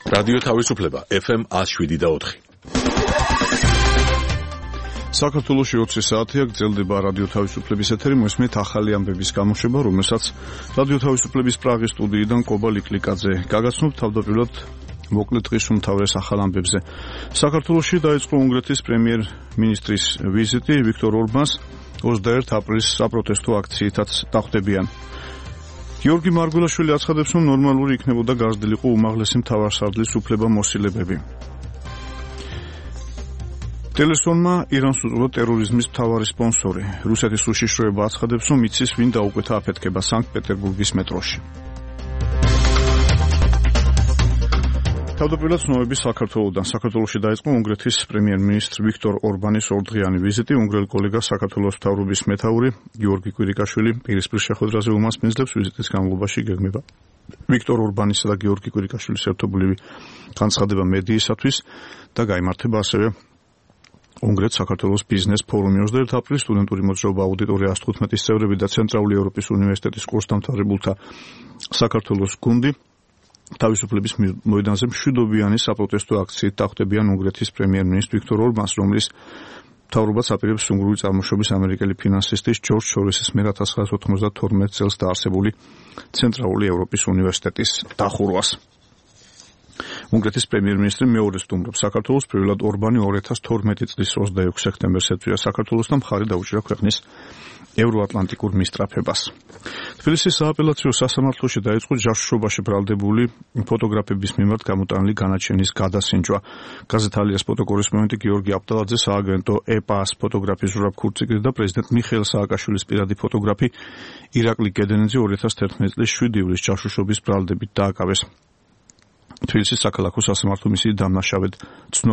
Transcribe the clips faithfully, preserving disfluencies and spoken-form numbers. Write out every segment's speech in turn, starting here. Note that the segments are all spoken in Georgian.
რადიო თავისუფლება ეფ ემ one oh seven და four. საქართველოში ოცი საათია გრძელდება რადიო თავისუფლების ეთერი, მოსმენთ ახალი ამბების გამოშვება, რომელსაც რადიო თავისუფლების პრაღის სტუდიიდან კობა ლიკლიკაძე გაგაცნობ. თავდაპირველად მოკლედ დღის უმთავრეს ახალ ამბებზე. საქართველოში დაიწყო უნგრეთის პრემიერ-მინისტრის ვიზიტი. ვიქტორ ორბანს ოცდაერთი აპრილის საპროტესტო აქციითაც დახვდებიან. გიორგი მარგველაშვილი აცხადებს, რომ ნორმალური იქნებოდა გაზრდილიყო უმაღლესი მთავარსარდლის უფლება-მოსილებები. ტელესონმა ირანს უწოდა ტერორიზმის მთავარი სპონსორი. რუსეთის უშიშროება აცხადებს, რომ იცის ვინ დაუკვეთა აფეთქება სანქტ-პეტერბურგის მეტროში. თავდაპირველად ცნობები საქართველოდან. საქართველოში დაიწყო უნგრეთის პრემიერ-მინისტრ ვიქტორ ორბანის ორდღიანი ვიზიტი. უნგრელი კოლეგა საქართველოს მთავრობის მეთაური გიორგი კვირიკაშვილი პირისპირ შეხვედრაზე უმასპინძლებს. ვიზიტის განმავლობაში გეგმება ვიქტორ ორბანისა და გიორგი კვირიკაშვილის ერთობლივი განცხადება მედიისათვის და გაიმართება ასევე უნგრეთ საქართველოს ბიზნეს ფორუმი. ოცდაერთი აპრილის სტუდენტური მოძრაობა აუდიტორია one fifteen წევრები და ცენტრალური ევროპის უნივერსიტეტის კურსდამთავრებულთა საქართველოს გუნდი თავისუფლების მოედანზე მშვიდობიანი საპროტესტო აქციით დახვდებიან უნგრეთის პრემიერ-მინისტრ ვიქტორ ორბანს, რომლის მთავრობაც აპირებს უნგრული წარმოშობის ამერიკელი ფინანსისტის ჯორჯ სოროსის მიერ one thousand nine hundred ninety-two წელს დაარსებული ცენტრალური ევროპის უნივერსიტეტის დახურვას. უნგრეთის პრემიერ-მინისტრი მეორე სტუმრობს საქართველოს. პირველად ორბანი two thousand twelve წლის ოცდაექვსი სექტემბერს ეწვია საქართველოს და მხარი დაუჭირა ქვეყნის ევროატლანტიკურ მისწრაფებას. თბილისის სააპელაციო სასამართლოში დაიწყო ჯაშუშობაში ბრალდებული ფოტოგრაფების მიმართ გამოტანილი განაჩენის გადასინჯვა. გაზეთ ალიას ფოტოკორესპონდენტი გიორგი აბდალაძე, სააგენტო ე-პას ფოტოგრაფის ზურაბ ქურციკიძე და პრეზიდენტ მიხეილ სააკაშვილის პირადი ფოტოგრაფი ირაკლი გედენეძე two thousand eleven წლის შვიდი ივლისის ჯაშუშობის ბრალდებით დააკავეს. თბილისის საქალაქო სასამართლო მისი დამნაშავედ ცნო.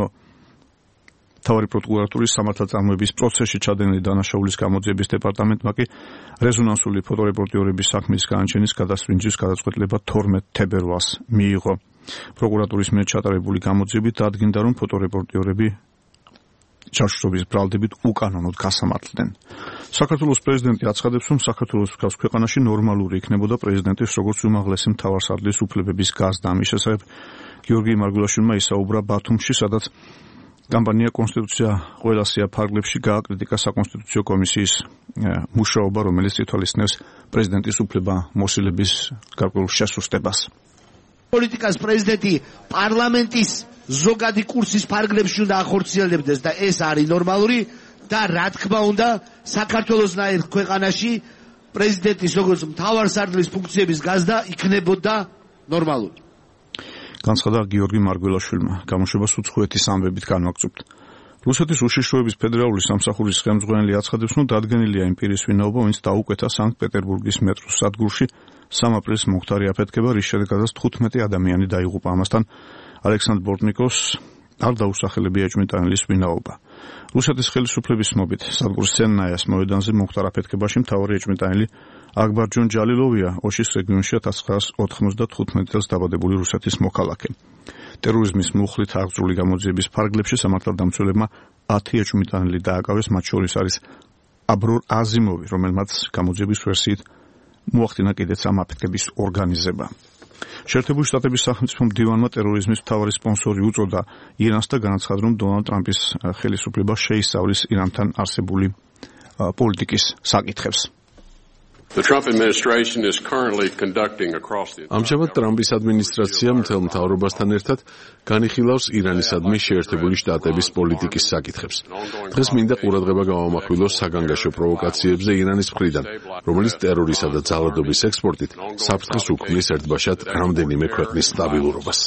მთავარი პროკურატურის სამართალწარმოების პროცესში ჩადენილი დანაშაულის გამოძიების დეპარტამენტმა კი რეზონანსული ფოტორეპორტიორების საქმის განაჩენის გადასვინჯის გადაწყვეტილება თორმეტ თებერვალს მიიღო. პროკურატურის მიერ ჩატარებული გამოძიებით დადგინდა, რომ ფოტორეპორტიორები ჯაშუშობის ბრალდებით უკანონოდ გასამართლდნენ. საქართველოს პრეზიდენტი აცხადებს, რომ საქართველოს მსგავს ქვეყანაში ნორმალური იქნებოდა პრეზიდენტის როგორც უმაღლესი მთავარსარდლის უფლებების გაზრდა. ამის შესახებ გიორგი მარგველაშვილმა ისაუბრა ბათუმში, სადაც კამპანია კონსტიტუცია ყველასია ფარგლებში გააკრიტიკა საკონსტიტუციო კომისიის მუშაობა, რომელიც ითვალისწინებს პრეზიდენტის უფლება მოსილების გარკვეულ შესუსტებას. პოლიტიკას პრეზიდენტი პარლამენტის ზოგადი კურსის ფარგლებში უნდა ახორციელებდეს და ეს არის ნორმალური და რა თქმა უნდა საქართველოსნაირ ქვეყანაში პრეზიდენტის როგორც მთავარსარდლის ფუნქციების გაზრდა იქნებოდა ნორმალური. განცხადა გიორგი მარგველაშვილმა. გამოშვებას უცხოეთის ამბებით განვაგრძობთ. რუსეთის უშიშროების ფედერალური სამსახურის ხელმძღვანელი აცხადებს, რომ დადგენილია იმ პირის ვინაობა, ვინც დაუკვეთა სანქტ-პეტერბურგის მეტროს სადგურში three აპრილს მომხდარი აფეთქება, რის შედეგადაც თხუთმეტი ადამიანი დაიღუპა. ამასთან ალექსანდრ ბორტნიკოვს არ დაუსახელებია ეჭვმიტანილის ვინაობა. რუსეთის ხელისუფლების ცნობით სადგურ სენნაიას მოედანზე მომხდარ აფეთქებაში მთავარი ეჭვმიტანილი აკბარჯონ ჯალილოვია, ოშის რეგიონში one thousand nine hundred ninety-five წელს დაბადებული რუსეთის მოქალაქე. ტერორიზმის მუხლით აღძრული გამოძიების ფარგლებში სამართალდამცველებმა ten ეჭვმიტანილი დააკავეს, მათ შორის არის აბრორ აზიმოვი, რომელმაც გამოძიების ვერსიით მოახდინა კიდეც ამ აფეთქების ორგანიზება. შეერთებული შტატების სახელმწიფო მდივანმა ტერორიზმის მთავარი სპონსორი უწოდა ირანს და განაცხადა, რომ დონალდ ტრამპის ხელისუფლება შეისწავლის ირანთან არსებული პოლიტიკის საკითხებს. ამჟამად ტრამპის ადმინისტრაცია მთელ მთავრობასთან ერთად განიხილავს ირანისადმი შეერთებული შტატების პოლიტიკის საკითხებს. დღეს მინდა ყურადღება გავამახვილოს საგანგაშო პროვოკაციებზე ირანის მხრიდან, რომელიც ტერორისა და ძალადობის ექსპორტით საფრთხეს უქმნის ერთბაშად რამდენიმე ქვეყნის სტაბილურობას.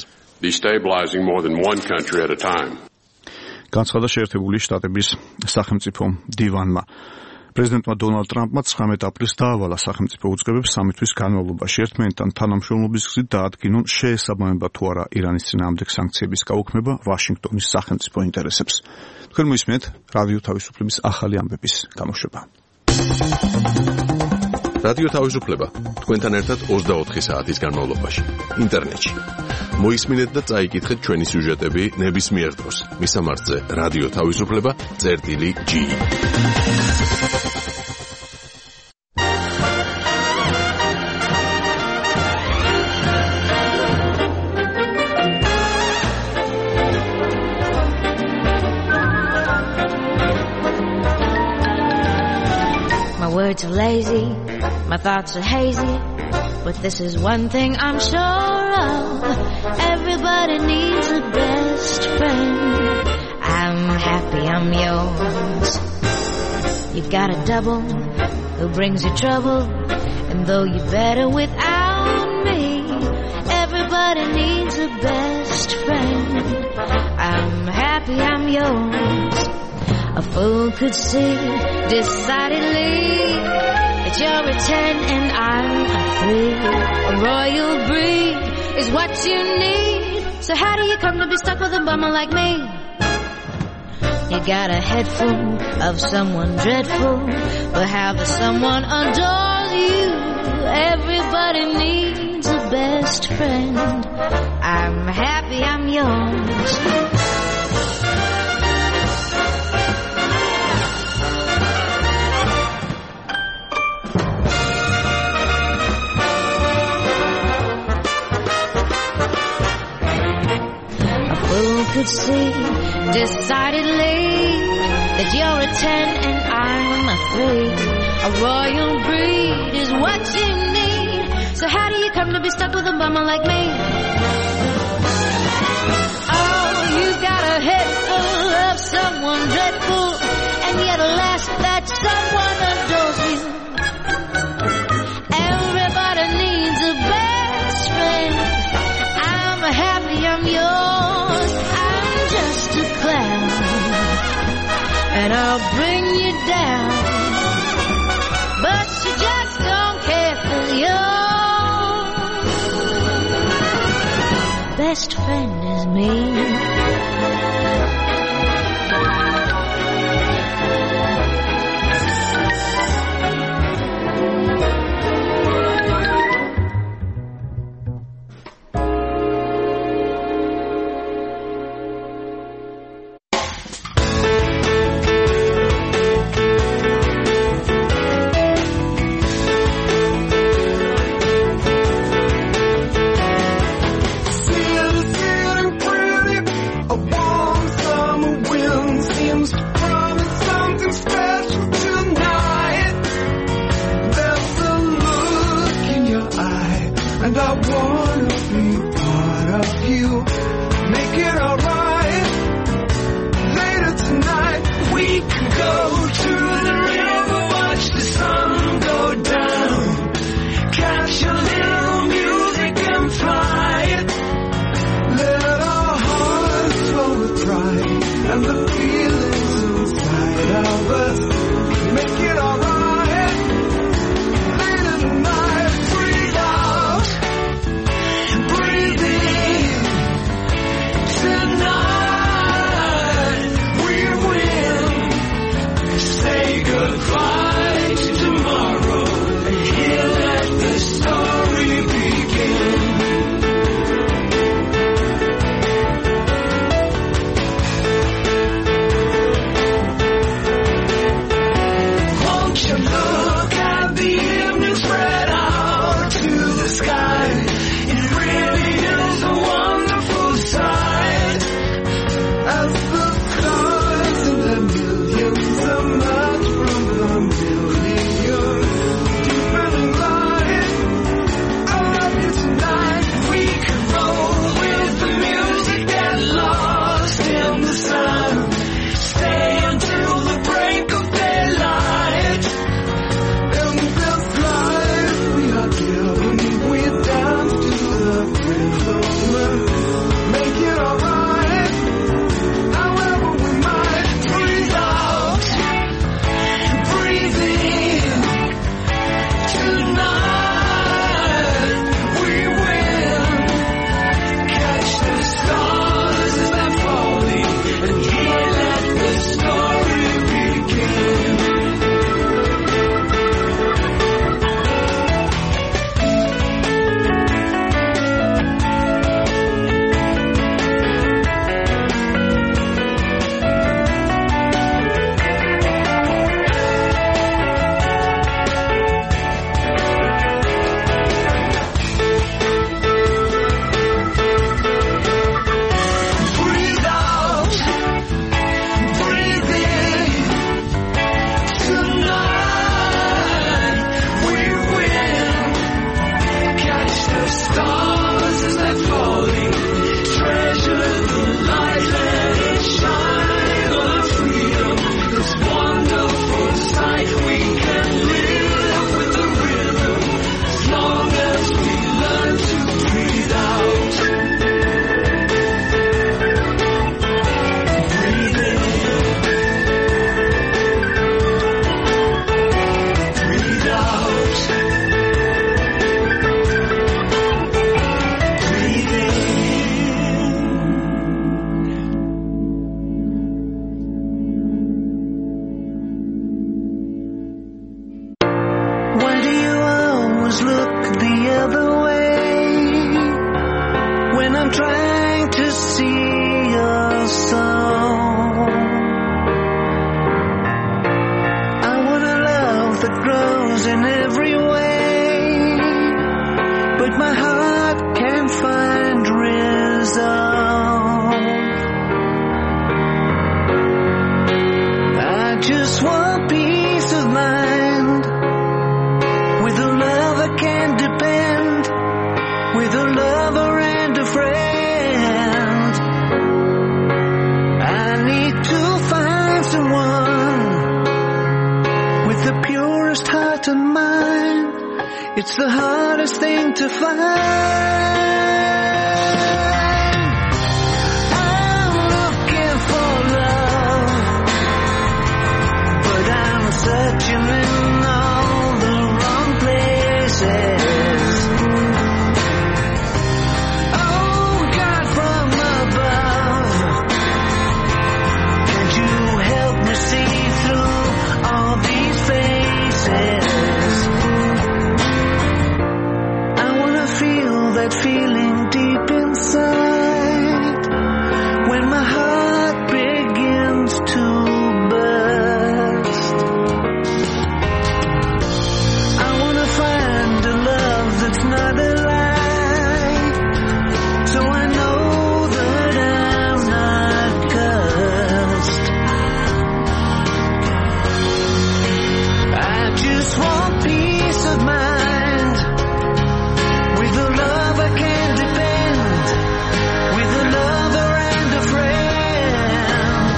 განცხადა შეერთებული შტატების სახელმწიფო მდივანმა. პრეზიდენტმა დონალდ ტრამპმა ცხრამეტი აპრილს დაავალა სახელმწიფო უწყებებს სამი თვის განმავლობაში ერთმანეთთან თანამშრომლობის გზით დაადგინონ შეესაბამება თუ არა ირანის წინააღმდეგ სანქციების გაუქმება ვაშინგტონის სახელმწიფო ინტერესებს. თქვენ მოისმენთ რადიო თავისუფლების ახალი ამბების გამოშვება. რადიო თავისუფლება თქვენთან ერთად ოცდაოთხი საათის განმავლობაში ინტერნეტში. მოისმინეთ და წაიკითხეთ ჩვენი სიუჟეტები ნებისმიერ დროს. მისამართზე რადიო თავისუფლება წერტილი G. My words are lazy, my thoughts are hazy, but this is one thing I'm sure of. Everybody needs a best friend. I'm happy I'm yours. You've got a double who brings you trouble, and though you're better without me, everybody needs a best friend. I'm happy I'm yours. A fool could see decidedly that you're a ten and I'm a three. A royal breed is what you need. So how do you come to be stuck with a bummer like me? You got a head full of someone dreadful, but how the someone adores you. Everybody needs a best friend. I'm happy I'm yours. Could see decidedly that you're a ten and I'm a three. A royal breed is what you need. So how do you come to be stuck with a bummer like me? Oh, you got a head full of someone dreadful, and yet alas, that someone adores you. Everybody needs a best friend. I'm happy I'm yours. Just a clown, and I'll bring you down, but you just don't care for your best friend is me. always look the other way when I'm trying to see your soul. I want a love that grows in every way, but my heart can't find resolve. I just want peace of mind, with a love I can depend, with a lover and a friend. I need to find someone with the purest heart and mind. It's the hardest thing to find. I'm looking for love, but I'm searching in all the wrong places. Oh, God from above, can't you help me see through all these faces? I wanna feel that feeling deep inside when my heart begins to burst. I wanna find a love that's not a lie, so I know that I'm not cursed. I just want peace of mind, with a love I can depend, with a lover and a friend.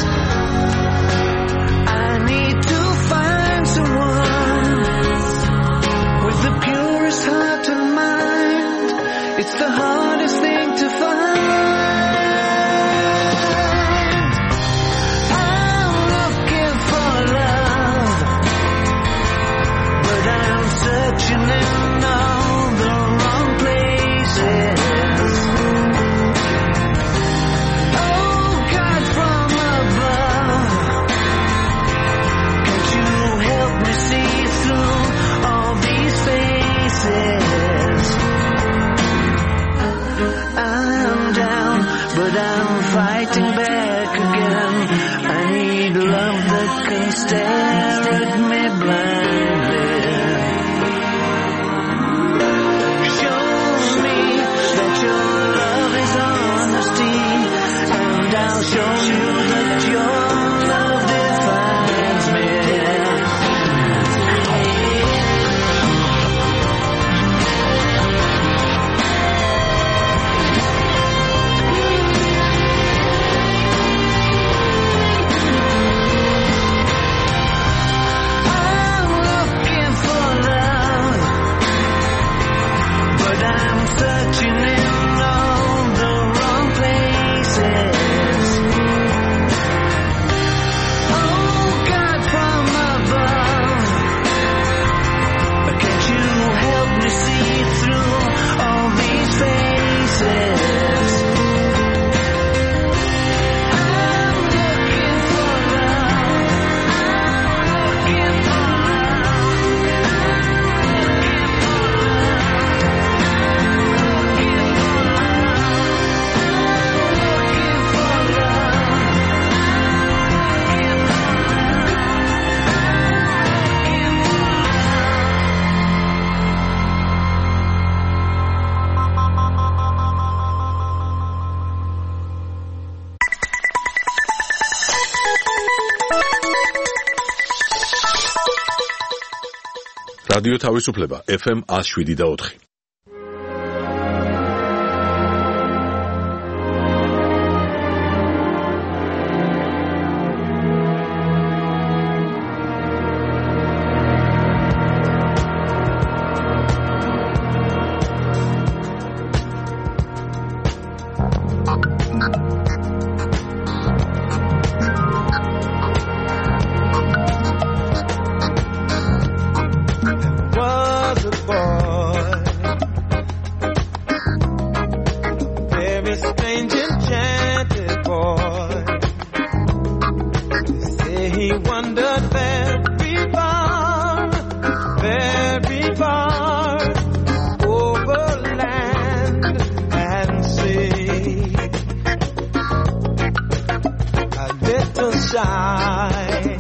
I need to find someone with the purest heart and mind. It's the hardest thing to find. I'm looking for love, but I'm searching in all the wrong places. Oh, God from above, can't you help me see through all these faces? I'm down, but I'm fighting back again. I need love that can stare at me blindly. Show me that your love is honesty, and I'll show you that your love defines me. I'm looking for love, but I'm searching in all the wrong places. Oh, God from above, can't you help me see through all these faces? I'm looking for love, looking for რადიო თავისუფლება ეფ ემ one oh seven და four. Was a boy die.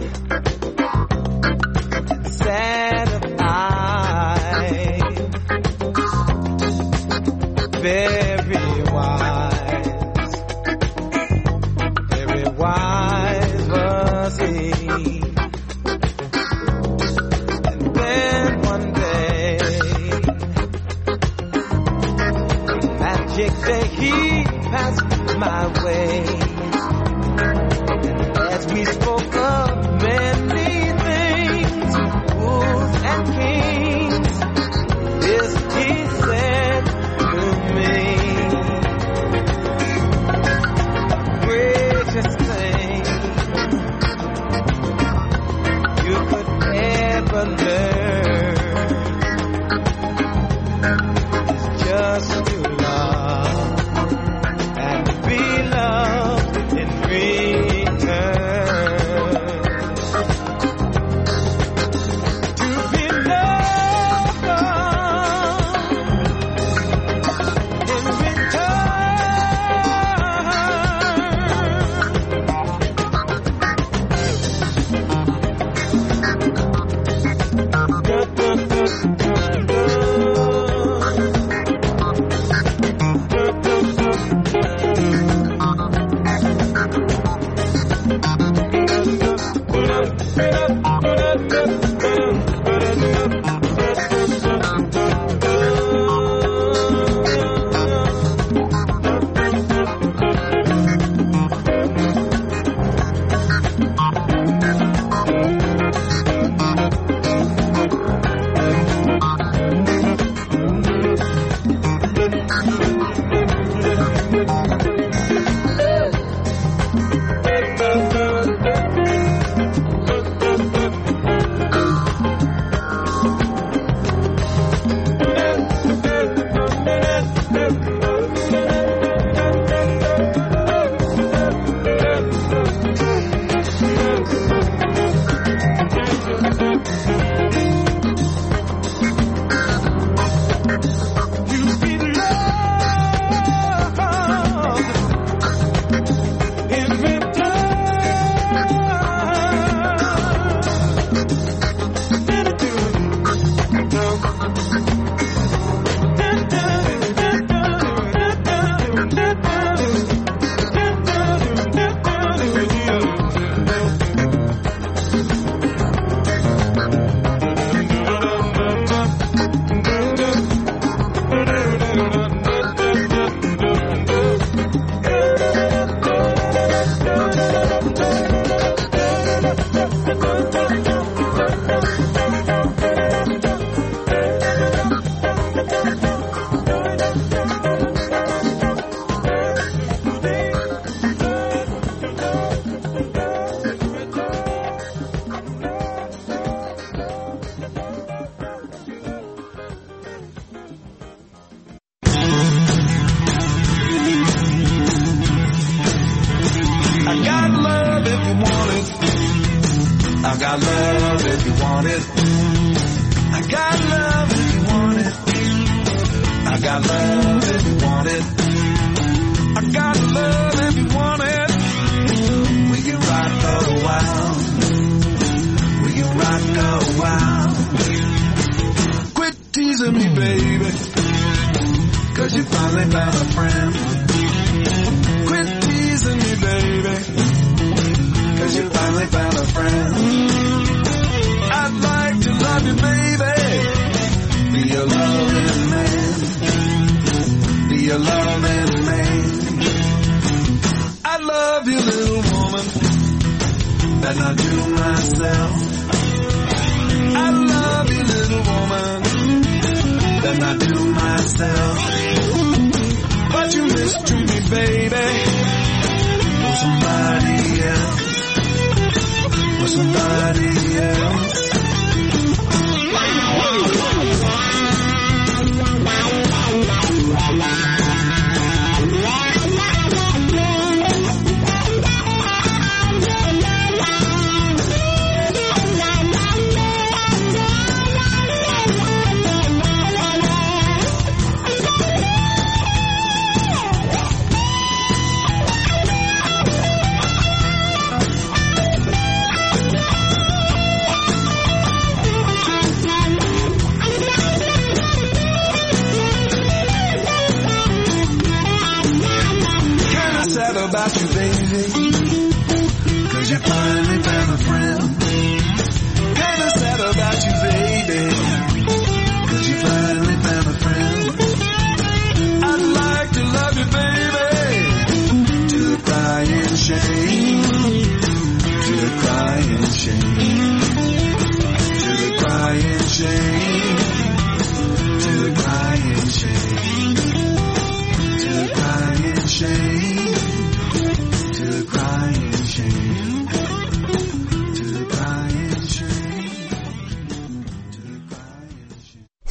Satisfied, very wise, very wise was he. And then one day, magic day, he passed my way. As we spoke of many things, fools and kings, this he said to me: greatest thing you could ever learn is just to love and be loved in return. To be loved in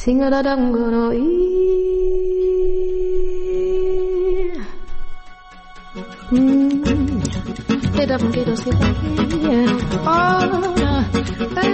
Sing a da dum go no e. Get up and get us get up here. Oh, hey,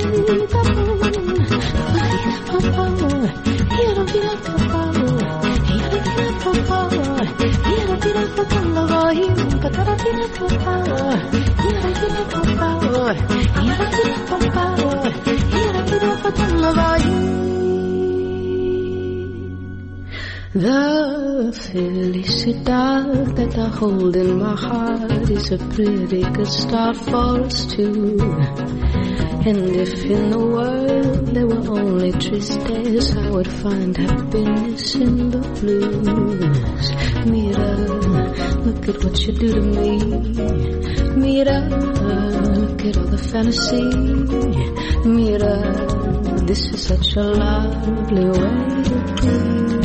the felicidad that I hold in my heart is a pretty good start for us two. And if in the world there were only tristesse, I would find happiness in the blues. Mira, look at what you do to me. Mira, look at all the fantasy. Mira, this is such a lovely way to be.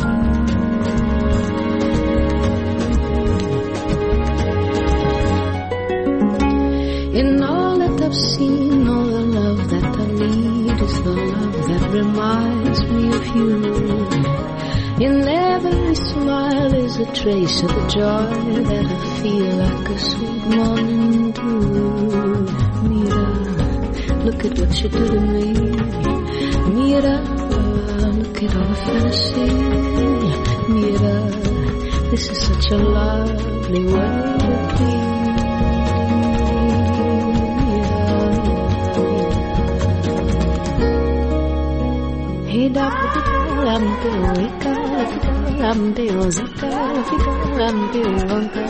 In all that I've seen, all the love that I need is the love that reminds me of you. In every smile is a trace of the joy that I feel like a sweet morning dew. Mira, look at what you do to me. Mira, look at all the fantasy. Mira, this is such a lovely way to be. Lampeo eka, lampeo zika, lampeo lonka.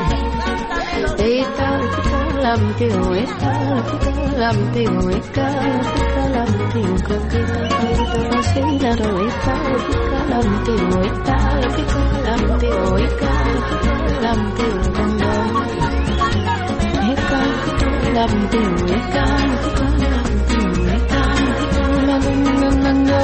Eta, lampeo eka, lampeo eka, lampeo kaka. Eta, seilaro eka, lampeo eka, lampeo eka, lampeo lonka. Eka, lampeo eka, lampeo eka, lampeo lonka.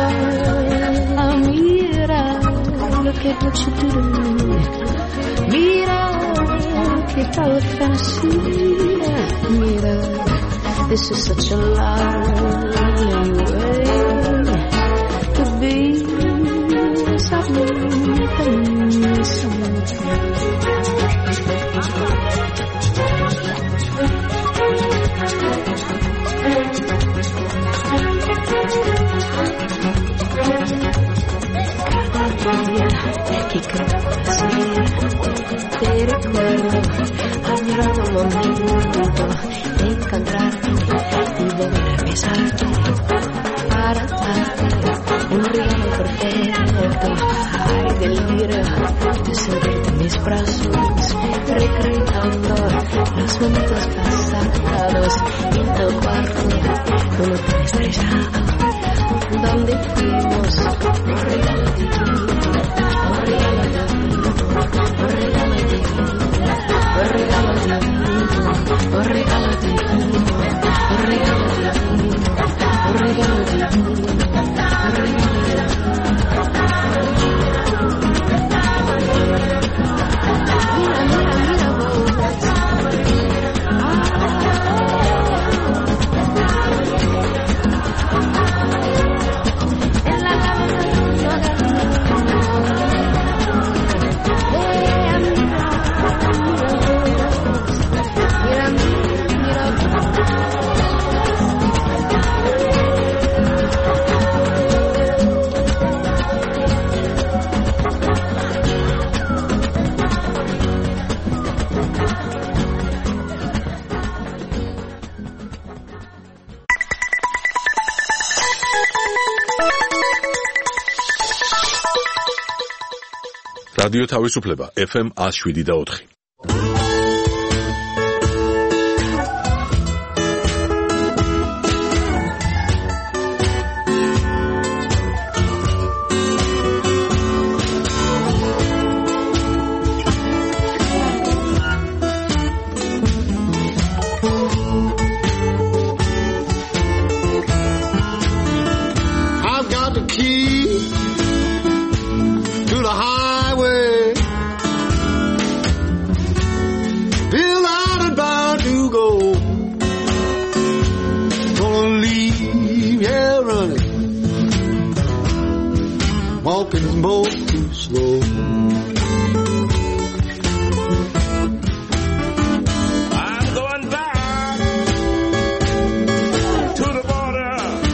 Mira, look at what you do to me. Mira, look at all the fantasy. Mira, this is such a lovely way to be. Something, something. Que te recuerdo, añorando un momento de encontrarte y volver a besarte para darte un regalo perfecto. Ay, delirio de sentirte en mis brazos, recreando los momentos pasados en tu cuarto, un hotel estrellado donde fuimos un regalo de ti. რადიო თავისუფლება ეფ ემ one oh seven და four. I've got the key to the highway. Bill out and bound to go. Gonna leave, yeah, running. walking is more too slow. I'm going back to the border,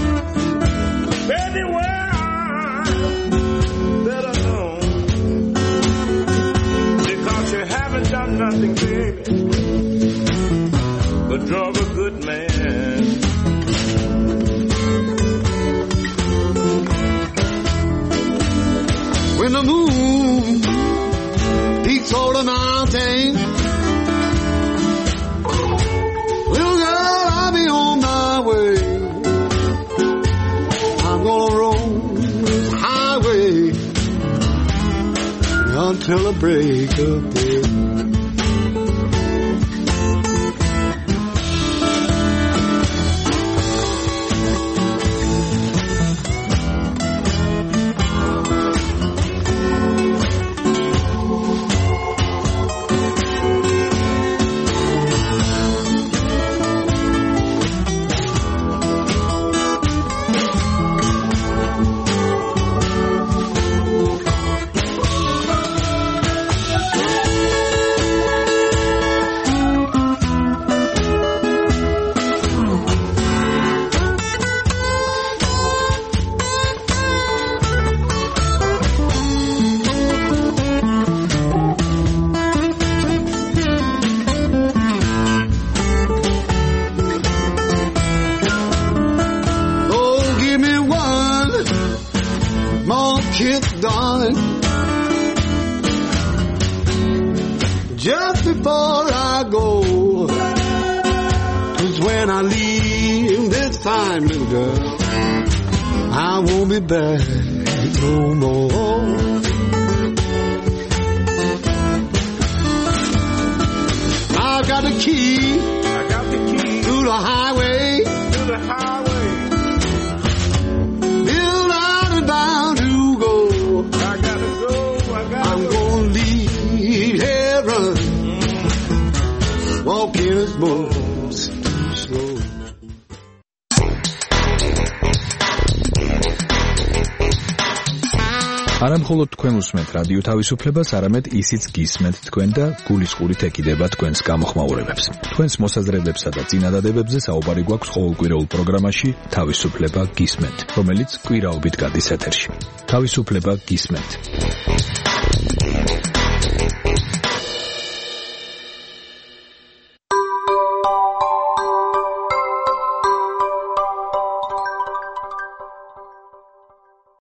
anywhere that I know, because you haven't done nothing, baby, but drove a good man. When the moon peaks over the mountain, little girl, I'll be on my way. I'm gonna roll this highway until the break of day. Just before I go, 'cause when I leave this time, little girl, I won't be back no more. I got the key, I got the key to the highway, to the highway. Built out and bound to go. I gotta go, I gotta I'm go. gonna leave heaven, walking as moves too slow. არა მხოლოდ თქვენ უსმენთ რადიო თავისუფლებას, არამედ ისიც გისმენთ თქვენ და გულისყურით ეკიდება თქვენს გამოხმაურებებს. თქვენს მოსაზრებებსა და წინადადებებზე საუბარი გვაქვს ყოველკვირეულ პროგრამაში თავისუფლება გისმენთ, რომელიც კვირაობით გადის ეთერში. თავისუფლება გისმენთ.